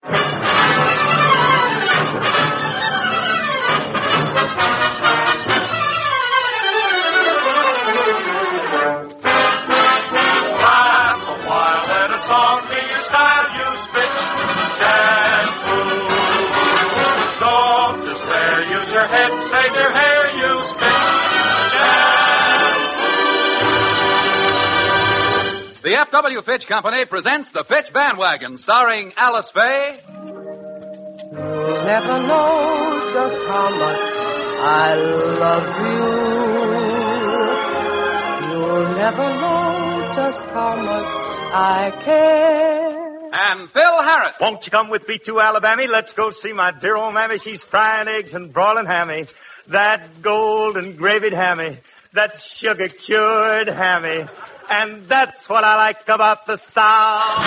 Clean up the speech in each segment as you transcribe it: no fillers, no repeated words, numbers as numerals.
The F.W. Fitch Company presents The Fitch Bandwagon, starring Alice Faye. You'll never know just how much I love you. You'll never know just how much I care. And Phil Harris. Won't you come with me to Alabama? Let's go see my dear old mammy. She's frying eggs and broiling hammy. That golden gravied hammy. That sugar-cured hammy. And that's what I like about the South.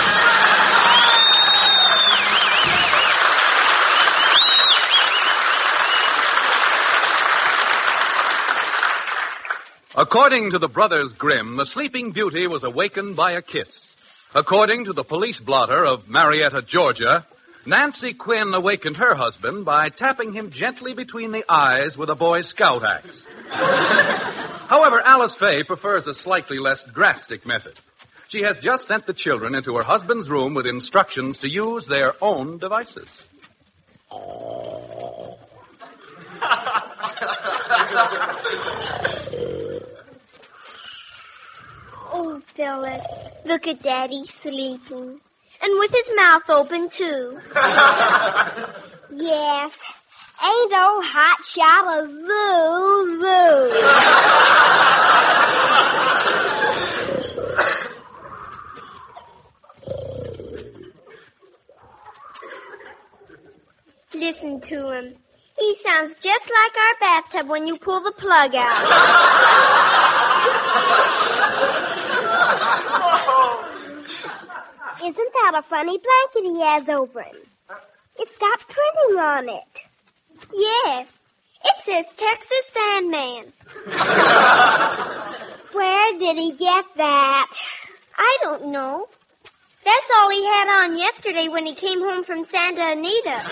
According to the Brothers Grimm, the Sleeping Beauty was awakened by a kiss. According to the police blotter of Marietta, Georgia, Nancy Quinn awakened her husband by tapping him gently between the eyes with a Boy Scout axe. However, Alice Faye prefers a slightly less drastic method. She has just sent the children into her husband's room with instructions to use their own devices. Oh, Phyllis, look at Daddy sleeping. And with his mouth open, too. Yes. Ain't old hot shot a Listen to him. He sounds just like our bathtub when you pull the plug out. Isn't that a funny blanket he has over him? It's got printing on it. Yes. It says Texas Sandman. Where did he get that? I don't know. That's all he had on yesterday when he came home from Santa Anita.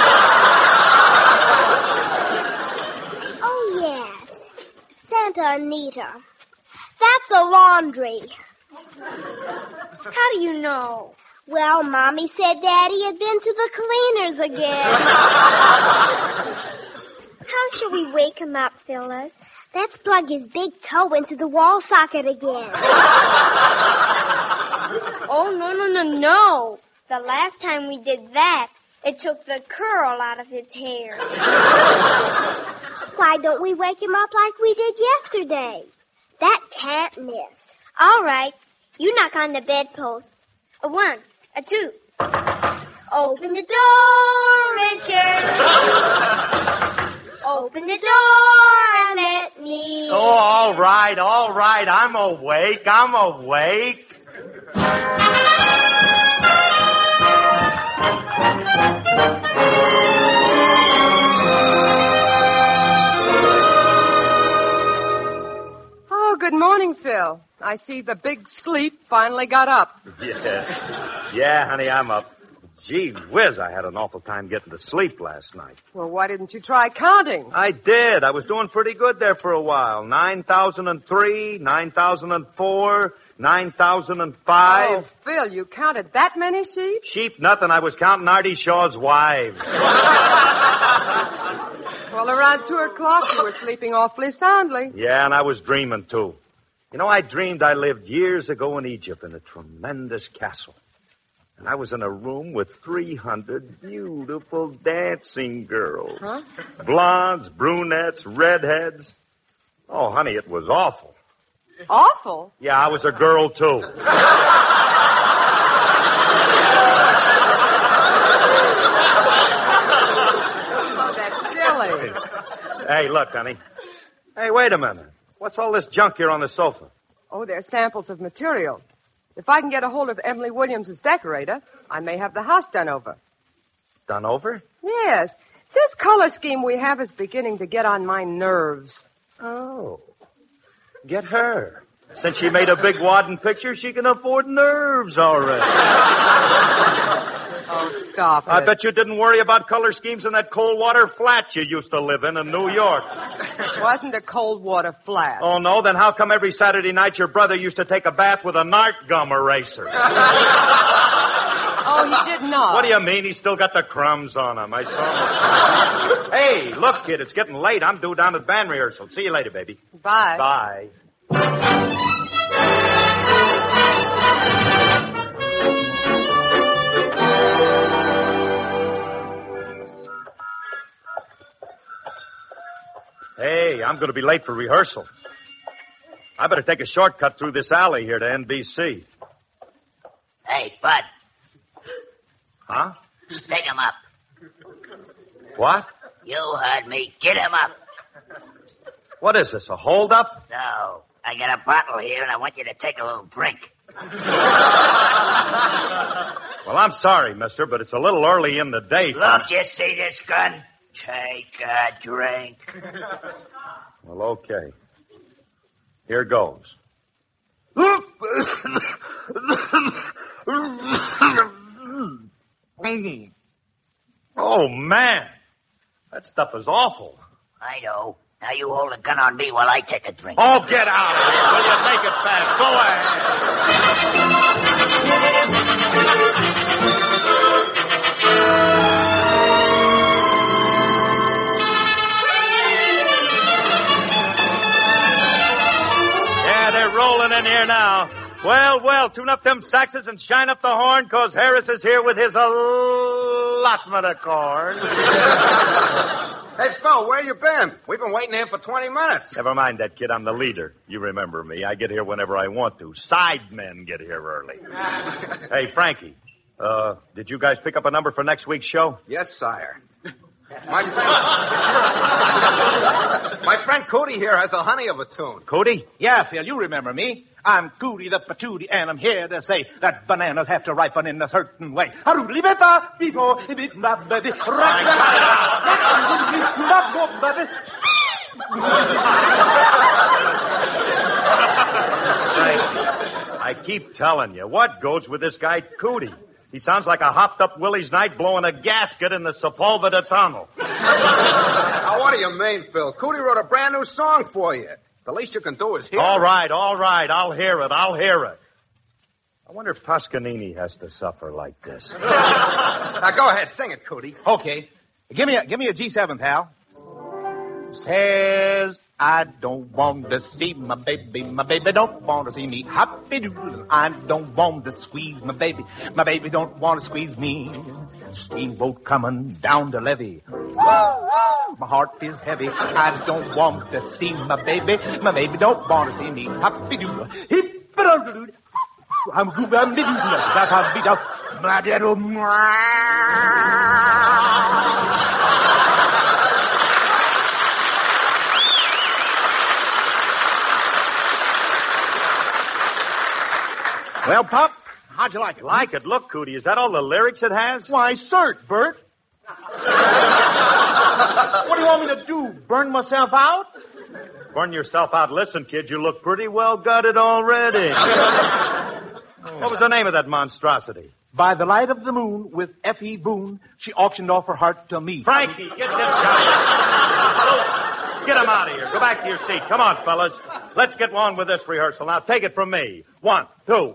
Oh, yes. Santa Anita. That's a laundry. How do you know? Well, Mommy said Daddy had been to the cleaners again. How shall we wake him up, Phyllis? Let's plug his big toe into the wall socket again. Oh, no. The last time we did that, it took the curl out of his hair. Why don't we wake him up like we did yesterday? That can't miss. All right. You knock on the bedpost. A 1, a 2. Open the door, Richard. Open the door and let me. Oh, all right. I'm awake. Oh, good morning, Phil. I see the big sleep finally got up. Yeah, honey, I'm up. Gee whiz, I had an awful time getting to sleep last night. Well, why didn't you try counting? I did. I was doing pretty good there for a while. 9,003, 9,004, 9,005. Oh, Phil, you counted that many sheep? Sheep, nothing. I was counting Artie Shaw's wives. Well, around 2 o'clock, you were sleeping awfully soundly. Yeah, and I was dreaming, too. You know, I dreamed I lived years ago in Egypt in a tremendous castle. And I was in a room with 300 beautiful dancing girls. Huh? Blondes, brunettes, redheads. Oh, honey, it was awful. Awful? Yeah, I was a girl, too. Oh, that's silly. Hey, look, honey. Hey, wait a minute. What's all this junk here on the sofa? Oh, they're samples of material. If I can get a hold of Emily Williams as decorator, I may have the house done over. Done over? Yes. This color scheme we have is beginning to get on my nerves. Oh. Get her. Since she made a big wadding picture, she can afford nerves already. Oh, stop it. I bet you didn't worry about color schemes in that cold water flat you used to live in New York. It wasn't a cold water flat. Oh, no? Then how come every Saturday night your brother used to take a bath with a Nart gum eraser? Oh, he did not. What do you mean? He's still got the crumbs on him. I saw him. Hey, look, kid, it's getting late. I'm due down at band rehearsal. See you later, baby. Bye. Bye. Hey, I'm going to be late for rehearsal. I better take a shortcut through this alley here to NBC. Hey, Bud, Huh? stick him up. What? You heard me. Get him up. What is this, a holdup? No, I got a bottle here, and I want you to take a little drink. Well, I'm sorry, mister, but it's a little early in the day. Look, you see this gun? Take a drink. Well, okay. Here goes. Oh, man. That stuff is awful. I know. Now you hold a gun on me while I take a drink. Oh, get out of here, will you? Make it fast. Go Yeah, they're rolling in here now. Well, tune up them saxes and shine up the horn, 'cause Harris is here with his allotment of corn. Hey, Phil, where you been? We've been waiting here for 20 minutes. Never mind that, kid. I'm the leader. You remember me. I get here whenever I want to. Side men get here early. Hey, Frankie, did you guys pick up a number for next week's show? Yes, sire. My friend Cootie here has a honey of a tune. Cody? Yeah, Phil, you remember me. I'm Cootie the Patootie, and I'm here to say that bananas have to ripen in a certain way. I keep telling you, what goes with this guy Cootie? He sounds like a hopped-up Willie's Night blowing a gasket in the Sepulveda Tunnel. Now, what do you mean, Phil? Cootie wrote a brand new song for you. The least you can do is hear All right. I'll hear it. I wonder if Toscanini has to suffer like this. Now, go ahead. Sing it, Cootie. Okay. Give me a G7, pal. Says I don't want to see my baby don't want to see me. Happy doodle, I don't want to squeeze my baby don't want to squeeze me. Steamboat coming down the levee. My heart is heavy, I don't want to see my baby don't want to see me. Happy doodle, hip-a-doodle, I'm Well, Pop, how'd you like it? Like it? Look, Cootie, is that all the lyrics it has? Why, cert, Bert. What do you want me to do, burn myself out? Burn yourself out. Listen, kid, you look pretty well gutted already. What was the name of that monstrosity? By the light of the moon with F.E. Boone, she auctioned off her heart to me. Frankie, get this guy. Get him out of here. Go back to your seat. Come on, fellas. Let's get on with this rehearsal. Now, take it from me. 1, 2.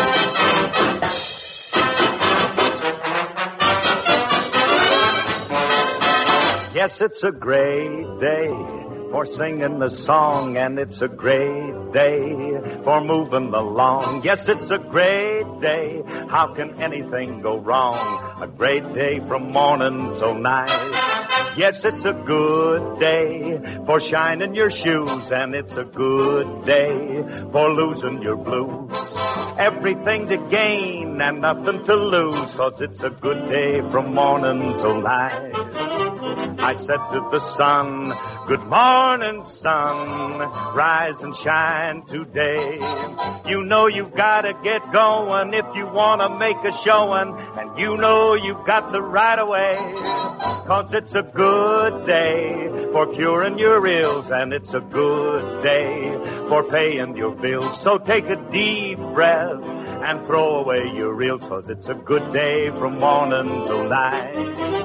Yes, it's a great day for singing the song, and it's a great day for moving along. Yes, it's a great day. How can anything go wrong? A great day from morning till night. Yes, it's a good day for shining your shoes, and it's a good day for losing your blues. Everything to gain and nothing to lose, 'cause it's a good day from morning till night. I said to the sun, good morning, sun, rise and shine today. You know you've got to get going if you want to make a showing, and you know you've got the right of way, 'cause it's a good day for curing your ills, and it's a good day for paying your bills. So take a deep breath and throw away your reels, 'cause it's a good day from morning till night.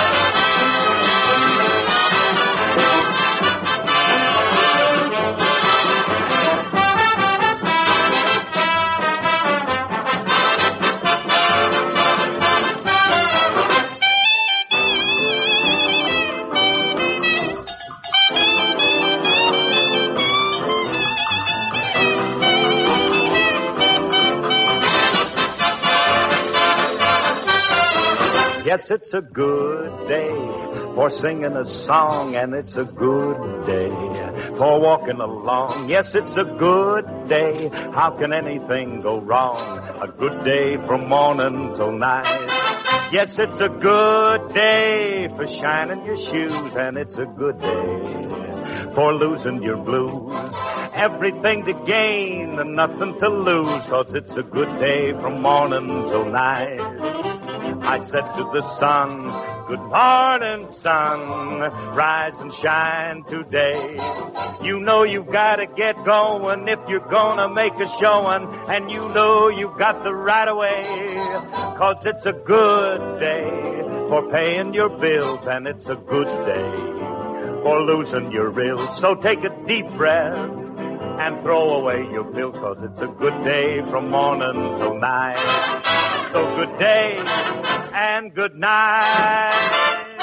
Yes, it's a good day for singing a song, and it's a good day for walking along. Yes, it's a good day. How can anything go wrong? A good day from morning till night. Yes, it's a good day for shining your shoes, and it's a good day for losing your blues. Everything to gain and nothing to lose, 'cause it's a good day from morning till night. I said to the sun, good morning, sun, rise and shine today. You know you've got to get going if you're gonna make a showing, and you know you've got the right of way, 'cause it's a good day for paying your bills, and it's a good day for losing your reels. So take a deep breath and throw away your pills, 'cause it's a good day from morning till night. So good day and good night.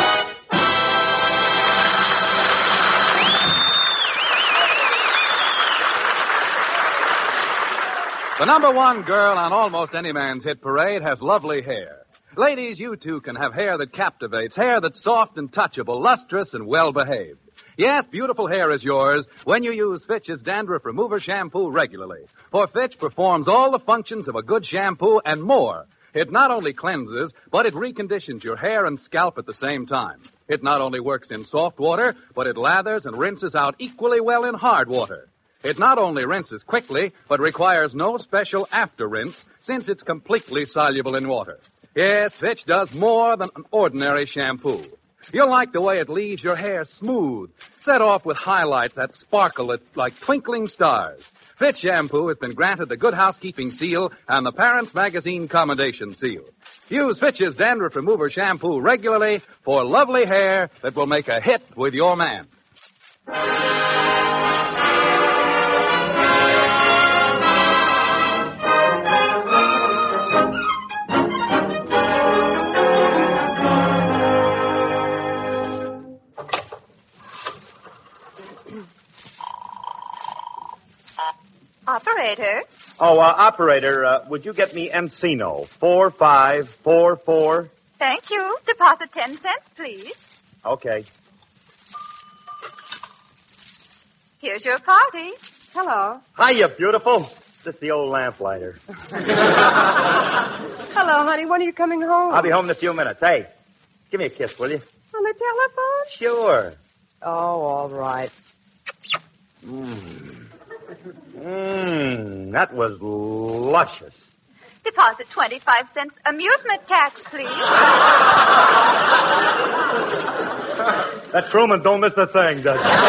The number one girl on almost any man's hit parade has lovely hair. Ladies, you too can have hair that captivates, hair that's soft and touchable, lustrous and well-behaved. Yes, beautiful hair is yours when you use Fitch's Dandruff Remover Shampoo regularly. For Fitch performs all the functions of a good shampoo and more. It not only cleanses, but it reconditions your hair and scalp at the same time. It not only works in soft water, but it lathers and rinses out equally well in hard water. It not only rinses quickly, but requires no special after rinse, since it's completely soluble in water. Yes, Fitch does more than an ordinary shampoo. You'll like the way it leaves your hair smooth, set off with highlights that sparkle like twinkling stars. Fitch shampoo has been granted the Good Housekeeping seal and the Parents Magazine Commendation seal. Use Fitch's Dandruff Remover Shampoo regularly for lovely hair that will make a hit with your man. Operator? Operator, would you get me Encino 4544? Thank you. Deposit 10 cents, please. Okay. Here's your party. Hello. Hiya, beautiful. This the old lamplighter. Hello, honey. When are you coming home? I'll be home in a few minutes. Hey, give me a kiss, will you? On the telephone? Sure. Oh, all right. That was luscious. Deposit 25 cents amusement tax, please. That Truman don't miss a thing, does he?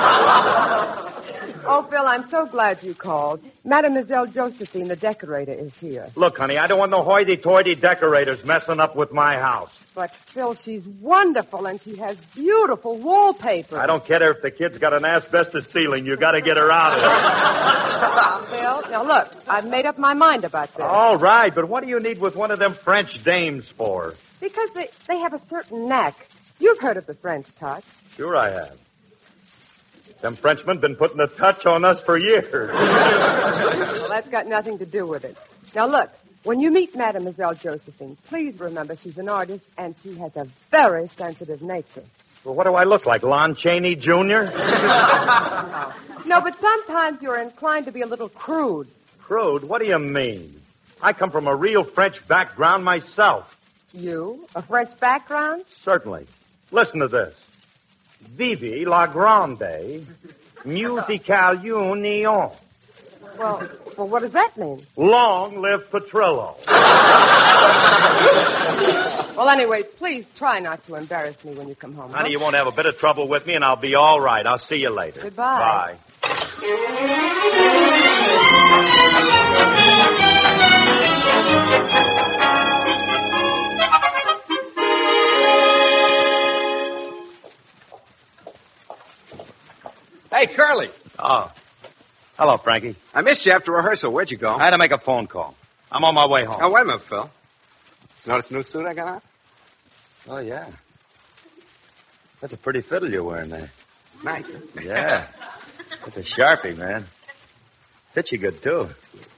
Oh, Phil, I'm so glad you called. Mademoiselle Josephine, the decorator, is here. Look, honey, I don't want no hoity-toity decorators messing up with my house. But, Phil, she's wonderful, and she has beautiful wallpaper. I don't care if the kid's got an asbestos ceiling. You got to get her out of there. Phil, now look, I've made up my mind about this. All right, but what do you need with one of them French dames for? Because they have a certain knack. You've heard of the French touch. Sure I have. Them Frenchmen been putting a touch on us for years. Well, that's got nothing to do with it. Now, look, when you meet Mademoiselle Josephine, please remember she's an artist and she has a very sensitive nature. Well, what do I look like, Lon Chaney Jr.? No, but sometimes you're inclined to be a little crude. Crude? What do you mean? I come from a real French background myself. You? A French background? Certainly. Listen to this. Vive la grande musicale union. Well, what does that mean? Long live Petrillo. Well, anyway, please try not to embarrass me when you come home. Honey, you won't have a bit of trouble with me, and I'll be all right. I'll see you later. Goodbye. Bye. Hey, Curly. Oh. Hello, Frankie. I missed you after rehearsal. Where'd you go? I had to make a phone call. I'm on my way home. Oh, wait a minute, Phil. Notice the new suit I got on? Oh, yeah. That's a pretty fiddle you're wearing there. Nice. Yeah. That's a Sharpie, man. Fits you good, too.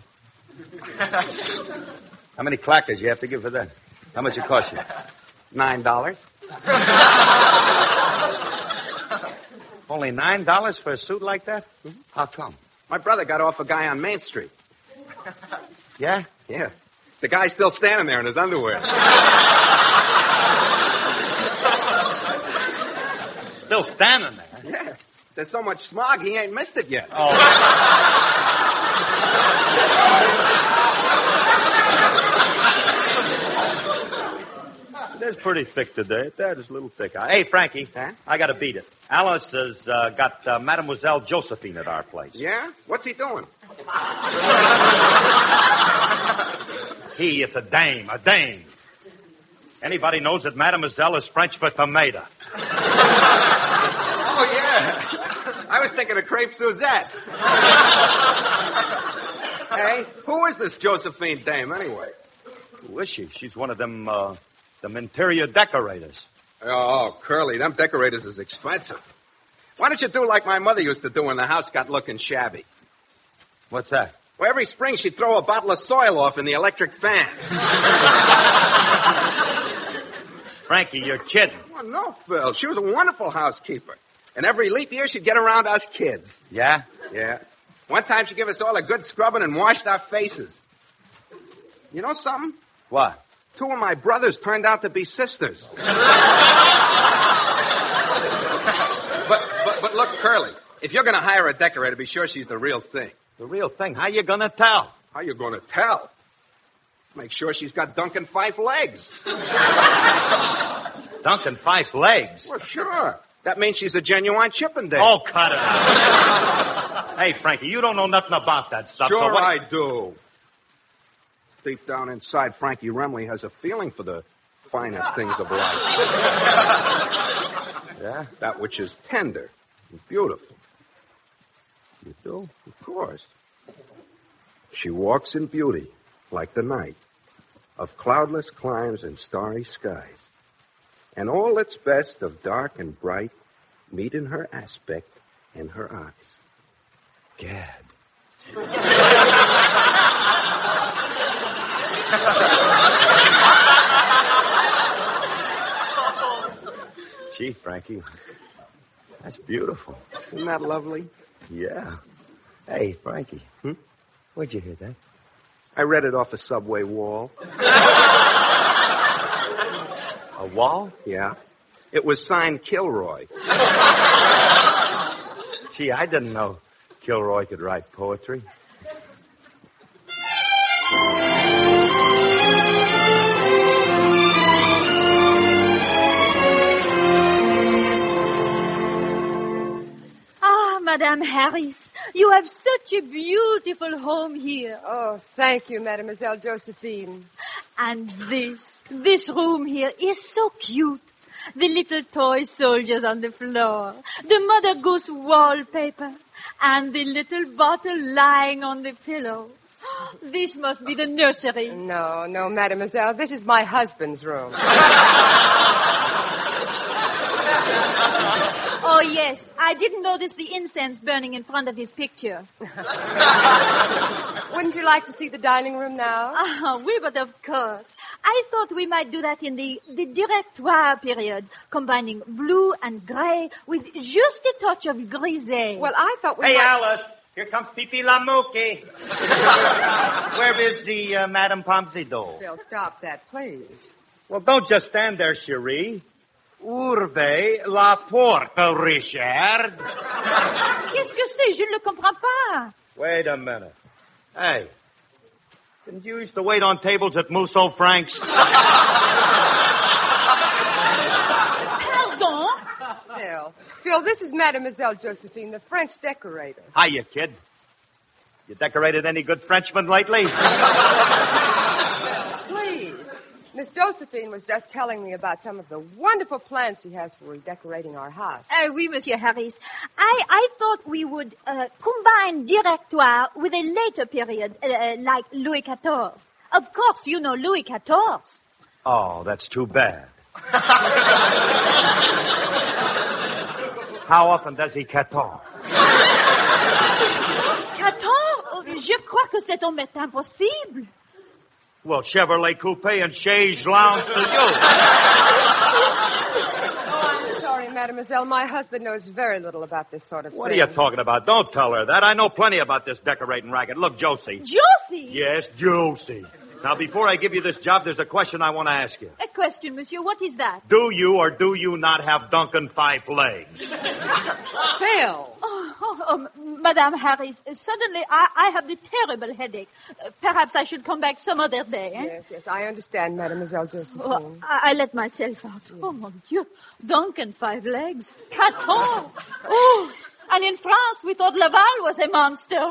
How many clackers you have to give for that? How much it cost you? $9. Only $9 for a suit like that? Mm-hmm. How come? My brother got off a guy on Main Street. Yeah? Yeah. The guy's still standing there in his underwear. Still standing there? Yeah. There's so much smog, he ain't missed it yet. Oh. That's pretty thick today. That is a little thick. Hey, Frankie. Huh? I got to beat it. Alice has got Mademoiselle Josephine at our place. Yeah? What's he doing? It's a dame. Anybody knows that Mademoiselle is French for tomato. Oh, yeah. I was thinking of crepe Suzette. Hey, who is this Josephine dame, anyway? Who is she? She's one of them interior decorators. Oh, Curly, them decorators is expensive. Why don't you do like my mother used to do when the house got looking shabby? What's that? Well, every spring she'd throw a bottle of soil off in the electric fan. Frankie, you're kidding. Oh, no, Phil. She was a wonderful housekeeper. And every leap year she'd get around us kids. Yeah? Yeah. One time she gave us all a good scrubbing and washed our faces. You know something? What? 2 of my brothers turned out to be sisters. But look, Curly, if you're going to hire a decorator, be sure she's the real thing. The real thing? How you gonna tell? How you going to tell? Make sure she's got Duncan Fife legs. Duncan Fife legs? Well, sure. That means she's a genuine Chippendale. Oh, cut it out. Hey, Frankie, you don't know nothing about that stuff. Sure so what... I do. Deep down inside, Frankie Remley has a feeling for the finer things of life. Yeah? That which is tender and beautiful. You do? Of course. She walks in beauty, like the night, of cloudless climes and starry skies. And all that's best of dark and bright meet in her aspect and her eyes. Gad. Gee, Frankie, that's beautiful. Isn't that lovely? Yeah. Hey, Frankie. Where'd you hear that? I read it off a subway wall. A wall? Yeah. It was signed Kilroy. Gee, I didn't know Kilroy could write poetry. Madame Harris, you have such a beautiful home here. Oh, thank you, Mademoiselle Josephine. And this room here is so cute. The little toy soldiers on the floor, the Mother Goose wallpaper, and the little bottle lying on the pillow. This must be the nursery. No, Mademoiselle, this is my husband's room. Oh, yes. I didn't notice the incense burning in front of his picture. Wouldn't you like to see the dining room now? Oui, but of course. I thought we might do that in the directoire period, combining blue and gray with just a touch of grisé. Well, I thought we Hey, might... Alice, here comes Pipi Lamouki. Where is the Madame Pompadour? Bill, stop that, please. Well, don't just stand there, chérie. Ouvre la porte, Richard. Qu'est-ce que c'est? Je ne le comprends pas. Wait a minute. Hey, didn't you used to wait on tables at Musso Frank's? Pardon? Phil, this is Mademoiselle Josephine, the French decorator. Hiya, kid. You decorated any good Frenchmen lately? Miss Josephine was just telling me about some of the wonderful plans she has for redecorating our house. Oui, Monsieur Harris. I thought we would combine Directoire with a later period, like Louis XIV. Of course, you know Louis XIV. Oh, that's too bad. How often does he 14? 14? Je crois que cet homme est impossible. Well, Chevrolet Coupe and Chaise Lounge to you. Oh, I'm sorry, mademoiselle. My husband knows very little about this sort of What thing. are you talking about? Don't tell her that. I know plenty about this decorating racket. Look, Josie. Josie? Yes, Josie. Now, before I give you this job, there's a question I want to ask you. A question, monsieur. What is that? Do you or do you not have Duncan 5 legs? Phil! Madame Harris, suddenly I have a terrible headache. Perhaps I should come back some other day. Eh? Yes, I understand, Mademoiselle Josephine. Oh, I let myself out. Oh, mon Dieu. Duncan 5 legs. 14. Oh, and in France, we thought Laval was a monster.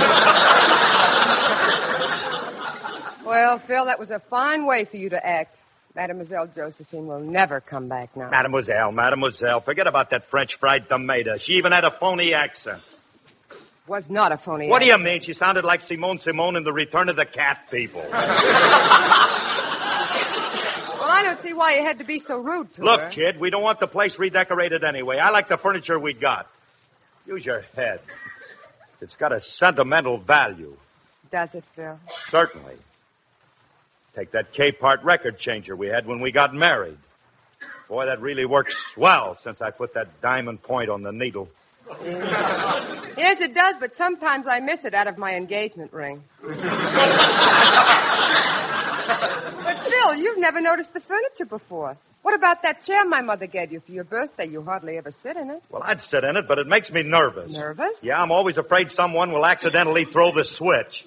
Well, Phil, that was a fine way for you to act. Mademoiselle Josephine will never come back now. Mademoiselle, forget about that French fried tomato. She even had a phony accent. Was not a phony What do accent. you mean? She sounded like Simone in The Return of the Cat People. Well, I don't see why you had to be so rude to her. Look, kid, we don't want the place redecorated anyway. I like the furniture we got. Use your head. It's got a sentimental value. Does it, Phil? Certainly. Take that K-part record changer we had when we got married. Boy, that really works swell since I put that diamond point on the needle. Yes, it does, but sometimes I miss it out of my engagement ring. But, Phil, you've never noticed the furniture before. What about that chair my mother gave you for your birthday? You hardly ever sit in it. Well, I'd sit in it, but it makes me nervous. Nervous? Yeah, I'm always afraid someone will accidentally throw the switch.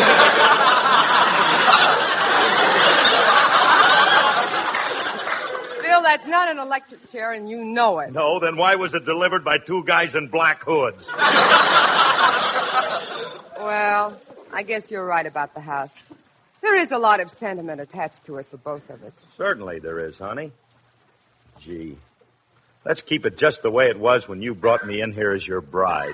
Phil, that's not an electric chair, and you know it. No, then why was it delivered by 2 guys in black hoods? Well, I guess you're right about the house. There is a lot of sentiment attached to it for both of us. Certainly there is, honey. Gee, let's keep it just the way it was when you brought me in here as your bride.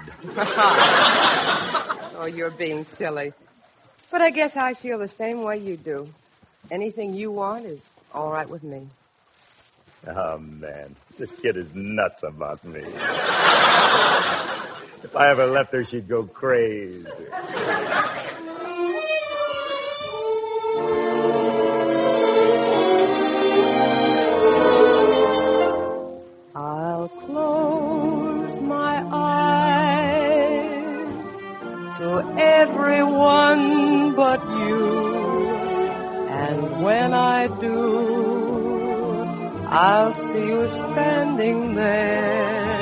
Oh, you're being silly. But I guess I feel the same way you do. Anything you want is all right with me. Oh, man, this kid is nuts about me. If I ever left her, she'd go crazy. I'll close my eyes to everyone but you, and when I do, I'll see you standing there.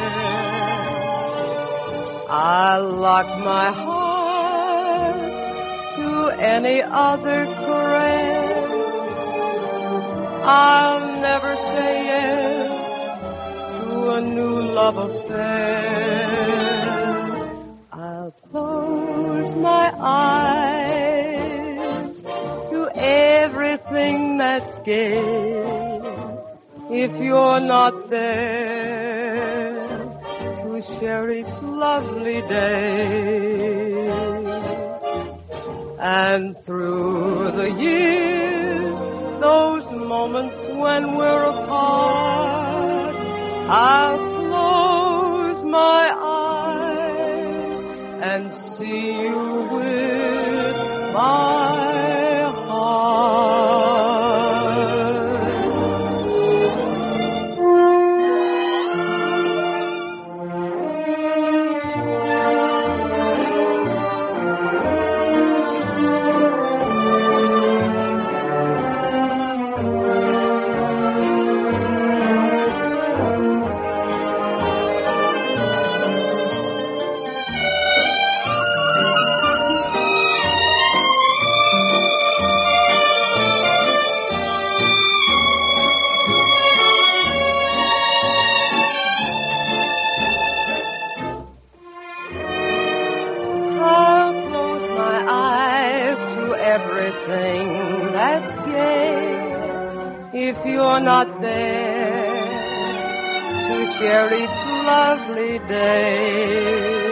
I'll lock my heart to any other caress. I'll never say yes to a new love affair. I'll close my eyes to everything that's gay. If you're not there to share each lovely day. And through the years, those moments when we're apart, I'll close my eyes and see you with my heart. if you're not there to share each lovely day.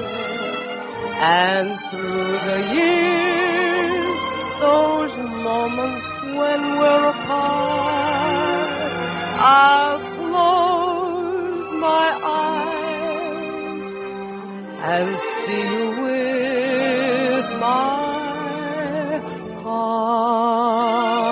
And through the years, those moments when we're apart, I'll close my eyes and see you with my heart.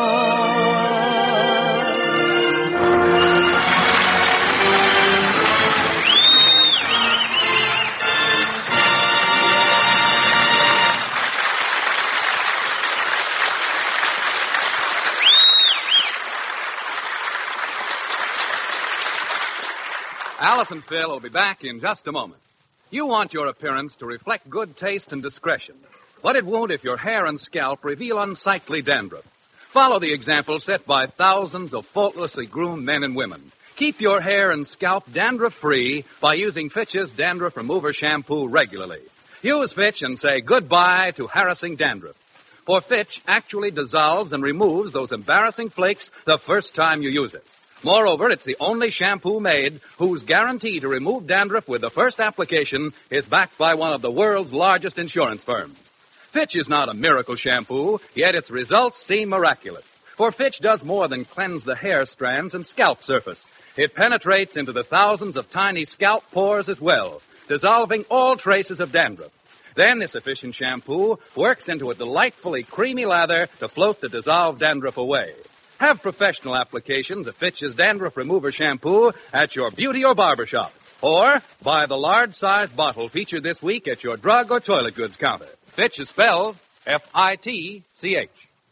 Alice and Phil will be back in just a moment. You want your appearance to reflect good taste and discretion, but it won't if your hair and scalp reveal unsightly dandruff. Follow the example set by thousands of faultlessly groomed men and women. Keep your hair and scalp dandruff-free by using Fitch's Dandruff Remover Shampoo regularly. Use Fitch and say goodbye to harassing dandruff. For Fitch actually dissolves and removes those embarrassing flakes the first time you use it. Moreover, it's the only shampoo made whose guarantee to remove dandruff with the first application is backed by one of the world's largest insurance firms. Fitch is not a miracle shampoo, yet its results seem miraculous. For Fitch does more than cleanse the hair strands and scalp surface. It penetrates into the thousands of tiny scalp pores as well, dissolving all traces of dandruff. Then this efficient shampoo works into a delightfully creamy lather to float the dissolved dandruff away. Have professional applications of Fitch's Dandruff Remover Shampoo at your beauty or barber shop. Or buy the large-sized bottle featured this week at your drug or toilet goods counter. Fitch is spelled F-I-T-C-H.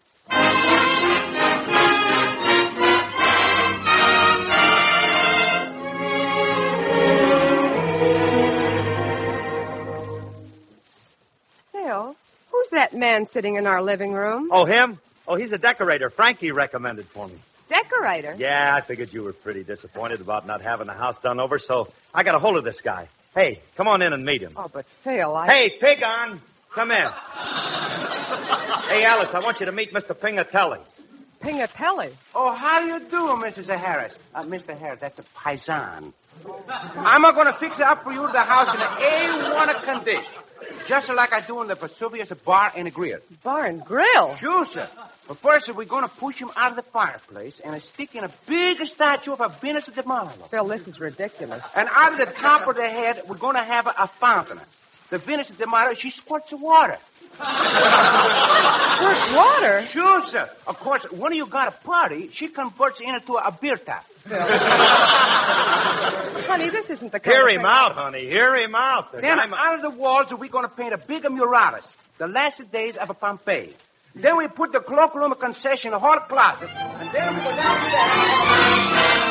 Phil, who's that man sitting in our living room? Oh, him? Oh, he's a decorator. Frankie recommended for me. Decorator? Yeah, I figured you were pretty disappointed about not having the house done over, so I got a hold of this guy. Hey, come on in and meet him. Oh, but Phil, Hey, Pig on! Come in. Hey, Alice, I want you to meet Mr. Pingatelli. Pingatelli? Oh, how you doing, Mrs. Harris? Mr. Harris, that's a paisan. I'm going to fix it up for you to the house in an A1 condition. Just like I do in the Vesuvius Bar and Grill. Bar and Grill? Sure, sir. But first, we're going to push him out of the fireplace and stick in a big statue of a Venus de Milo. Phil, this is ridiculous. And out of the top of the head, we're going to have a fountain. The Venus de Milo, she squirts water. Squirts water? Sure, sir. Of course, when you got a party, she converts it into a beer tap. Honey, this isn't the kind Hear of him thing... out, honey. Hear him out. Then out of the walls, we're going to paint a big muralis, the last days of Pompeii. Then we put the cloakroom concession hall closet, and then we go down to that.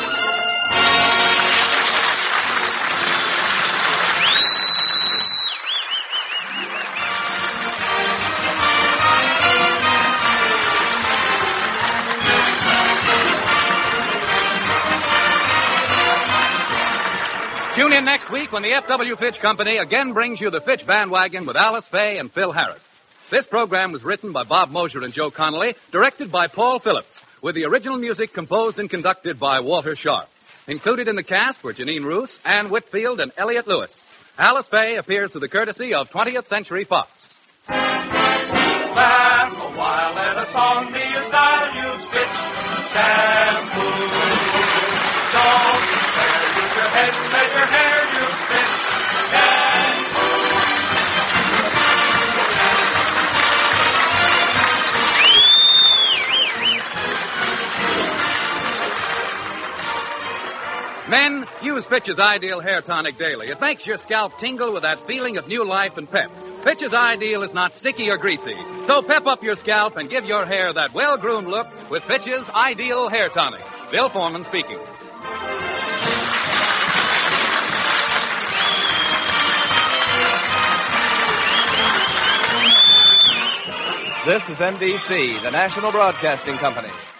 Tune in next week when the F.W. Fitch Company again brings you the Fitch Bandwagon with Alice Faye and Phil Harris. This program was written by Bob Mosier and Joe Connolly, directed by Paul Phillips, with the original music composed and conducted by Walter Sharp. Included in the cast were Janine Roos, Ann Whitfield, and Elliot Lewis. Alice Faye appears through the courtesy of 20th Century Fox. Laugh a while and a song be your style, use Fitch shampoo. Don't despair, use your head and let your hair, use Fitch shampoo. Men, use Fitch's Ideal Hair Tonic daily. It makes your scalp tingle with that feeling of new life and pep. Fitch's Ideal is not sticky or greasy. So pep up your scalp and give your hair that well-groomed look with Fitch's Ideal Hair Tonic. Bill Foreman speaking. This is NBC, the National Broadcasting Company.